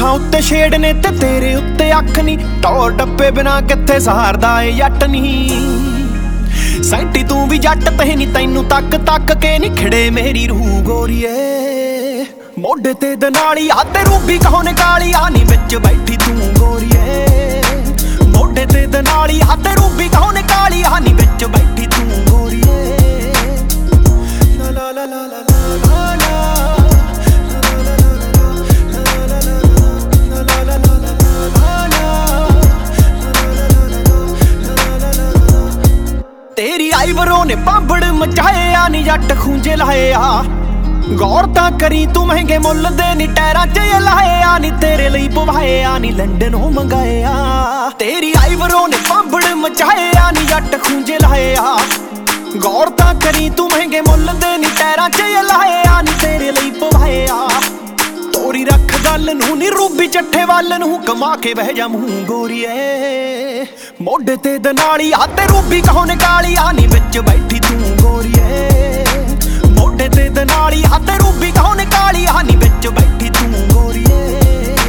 ਅੱਖਾਂ ਉੱਤੇ ਛੇੜ ਨੇ ਤੇ ਤੇਰੇ ਉੱਤੇ ਅੱਖ ਨੀ, ਟੌਰ ਡੱਬੇ ਬਿਨਾ ਕਿੱਥੇ ਸਹਾਰਦਾ ਏ ਜੱਟ ਨੀ। ਸੈਂਟੀ ਤੂੰ ਵੀ ਜੱਟ ਤੇ ਨੀ, ਤੈਨੂੰ ਤੱਕ ਤੱਕ ਕੇ ਨੀ ਖਿੜੇ ਮੇਰੀ ਰੂਹ ਗੋਰੀਏ। ਮੋਢੇ ਤੇ ਦਨਾਲੀ ਆ ਤੇ ਰੂਬੀ ਕਹੋਂ ਕਾਲੀ ਆ ਨੀ ਵਿੱਚ ਬੈਠੀ ਤੂੰ ਗੋਰੀਏ। ਮੋਢੇ ਤੇ ਦਨਾਲੀ ਆ ਤੇ ਰੂਬੀ ਕਹੋਂ ਕਾਲੀ ਆ ਨੀ ਵਿੱਚ ਬੈਠੀ ਤੂੰ ਗੋਰੀਏ। ਲਾ ਲਾ ਲਾ ਲਾ ਲਾ ਤੇਰੀ ਆਈਬਰੋ ਨੇ ਪਾਂਬੜ ਮਚਾਏ ਆ ਨੀ ਜੱਟ ਖੂੰਜੇ ਲਾਏ ਆ। ਗੌਰ ਤਾਂ ਕਰੀ ਤੂੰ ਮਹਿੰਗੇ ਮੁੱਲ ਦੇ ਨੀ ਟੈਰਾਂ 'ਚ ਲਾਏ ਆ ਨੀ, ਤੇਰੇ ਲਈ ਪਵਾਏ ਆ ਨੀ ਲੰਡਨੋਂ ਮੰਗਾਏ ਆ। ਤੇਰੀ ਆਈਬਰੋ ਨੇ ਪਾਂਬੜ ਮਚਾਏ ਆ ਨੀ ਜੱਟ ਖੂੰਜੇ ਲਾਏ ਆ। ਗੌਰ ਤਾਂ ਕਰੀ ਤੂੰ ਮਹਿੰਗੇ ਮੁੱਲ ਦੇ ਨੀ ਟੈਰਾਂ 'ਚ ਲਾਏ ਆ ਨੀ, ਤੇਰੇ ਲਈ ਪਵਾਏ ਆ। ਤੋਰੀ ਰੱਖ ਗੱਲ ਨੂੰ ਨੀ ਰੂਬੀ ਚੱਠੇ ਵੱਲ ਨੂੰ, ਕਮਾ ਕੇ ਬਹਿ ਜਾ ਮੂੰਹ ਗੋਰੀਏ। ਮੋਢੇ ਤੇ ਦਨਾਲੀ ਆ ਤੇ ਰੂਬੀ ਕਹੋਂ ਕਾਲੀ ਆ ਨੀ ਵਿੱਚ ਬੈਠੀ ਤੂੰ ਗੋਰੀਏ। ਮੋਢੇ ਤੇ ਦਨਾਲੀ ਆ ਤੇ ਰੂਬੀ ਕਹੋਂ ਕਾਲੀ ਆ ਨੀ ਵਿੱਚ ਬੈਠੀ ਤੂੰ ਗੋਰੀਏ।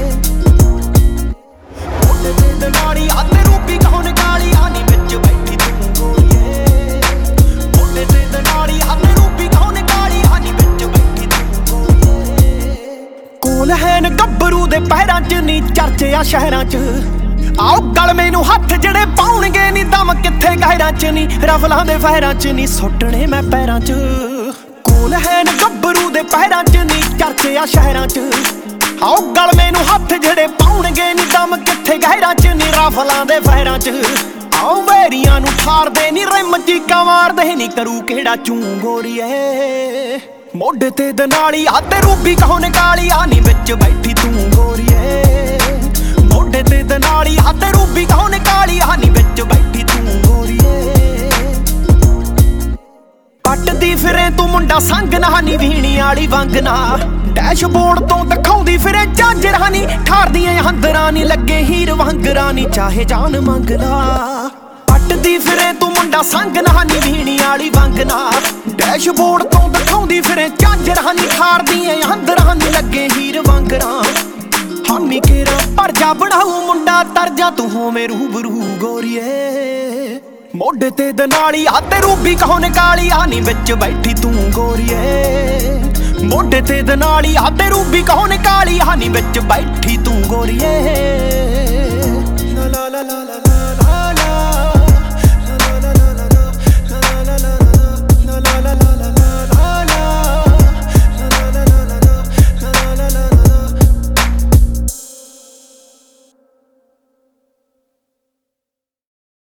ਮੋਢੇ ਤੇ ਦਨਾਲੀ ਆ ਤੇ ਰੂਬੀ ਕਹੋਂ ਕਾਲੀ ਆ ਨੀ ਵਿੱਚ ਬੈਠੀ ਤੂੰ ਗੋਰੀਏ। ਮੋਢੇ ਤੇ ਦਨਾਲੀ ਆ ਤੇ ਰੂਬੀ ਕਹੋਂ ਕਾਲੀ ਆ ਨੀ ਵਿੱਚ ਬੈਠੀ ਤੂੰ ਗੋਰੀਏ। ਕੋਲ ਹੈ ਨ ਗੱਭਰੂ ਦੇ ਪੈਰਾਂ 'ਚ ਨੀ ਚਰਚੇ ਆ ਸ਼ਹਿਰਾਂ 'ਚ, ਆਓ ਗਲਮੇ ਨੂੰ ਹੱਥ ਜਿਹੜੇ ਪਾਉਣਗੇ ਨੀ, ਦਮ ਕਿੱਥੇ ਗਹਿਰਾਂ 'ਚ ਨੀ, ਰਫਲਾਂ ਦੇ ਫਹਿਰਾਂ 'ਚ ਨੀ ਸੁੱਟਣੇ ਮੈਂ ਪੈਰਾਂ 'ਚ। ਕੋਲ ਹੈ ਨ ਗੱਭਰੂ ਦੇ ਪੈਰਾਂ 'ਚ ਨੀ ਚਰਚੇ ਆ ਸ਼ਹਿਰਾਂ 'ਚ, ਆਓ ਗਲਮੇ ਨੂੰ ਹੱਥ ਜਿਹੜੇ ਪਾਉਣਗੇ ਨੀ, ਦਮ ਕਿੱਥੇ ਗਹਿਰਾਂ 'ਚ ਨੀ, ਰਫਲਾਂ ਦੇ ਫਹਿਰਾਂ 'ਚ। ਆਓ ਵੈਰੀਆਂ ਨੂੰ ਠਾਰਦੇ ਨੀ, ਰਿਮ ਚੀਕਾਂ ਮਾਰਦੇ ਨੀ, ਕਰੂ ਕਿਹੜਾ ਚੂੰ ਗੋਰੀਏ। ਮੋਢੇ ਤੇ ਦਨਾਲੀ ਆ ਤੇ ਰੂਬੀ ਕਹੋਂ ਕਾਲੀ ਆ ਨੀ ਵਿੱਚ ਬੈਠੀ ਤੂੰ ਗੋਰੀਏ। ਮੋਢੇ ਤੇ ਦਨਾਲੀ ਆ ਤੇ ਰੂਬੀ ਕਹੋਂ ਕਾਲੀ ਆ ਨੀ ਵਿੱਚ ਬੈਠੀ ਤੂੰ ਗੋਰੀਏ। ਕੱਟਦੀ ਫਿਰੇ ਤੂੰ ਮੁੰਡਾ ਸੰਗ ਨਾ ਨੀ, ਵੀਣੀ ਵਾਲੀ ਵੰਗ ਨਾ, ਡੈਸ਼ਬੋਰਡ ਤੋਂ ਦਿਖਾਉਂਦੀ ਫਿਰੇ ਝਾਂਜਰਾਂ ਨੀ, ਠਾਰਦੀਆਂ ਹੰਦਰਾਂ ਨੀ, ਲੱਗੇ ਹੀਰ ਵਾਂਗਰਾਂ ਨੀ, ਚਾਹੇ ਜਾਨ ਮੰਗ ਲਾ। ਕੱਟਦੀ ਫਿਰੇ ਤੂੰ ਮੁੰਡਾ ਸੰਗ ਨਾ ਨੀ, ਵੀਣੀ ਵਾਲੀ ਵੰਗ ਨਾ, ਡੈਸ਼ਬੋਰਡ ਤੋਂ ਦਿਖਾਉਂਦੀ ਫਿਰੇ ਝਾਂਜਰਾਂ ਨੀ, ਠਾਰਦੀਆਂ ਹੰਦਰਾਂ ਨੀ, ਲੱਗੇ ਹੀਰ ਵਾਂਗਰਾਂ। ਹਾਨੀ ਕੇਰਾ ਪਰ ਜਾ ਬਣਾਊ ਮੁੰਡਾ ਤਰਜਾ, ਤੂੰ ਹੋਵੇਂ ਰੂਬਰੂ ਗੋਰੀਏ। ਮੋਢੇ ਤੇ ਦਨਾਲੀ ਆ ਤੇ ਰੂਬੀ ਕਹੋਂ ਕਾਲੀ ਆ ਨੀ ਵਿੱਚ ਬੈਠੀ ਤੂੰ ਗੋਰੀਏ। ਮੋਢੇ ਤੇ ਦਨਾਲੀ ਆ ਤੇ ਰੂਬੀ ਕਹੋਂ ਕਾਲੀ ਆ ਨੀ ਵਿੱਚ ਬੈਠੀ ਤੂੰ ਗੋਰੀਏ।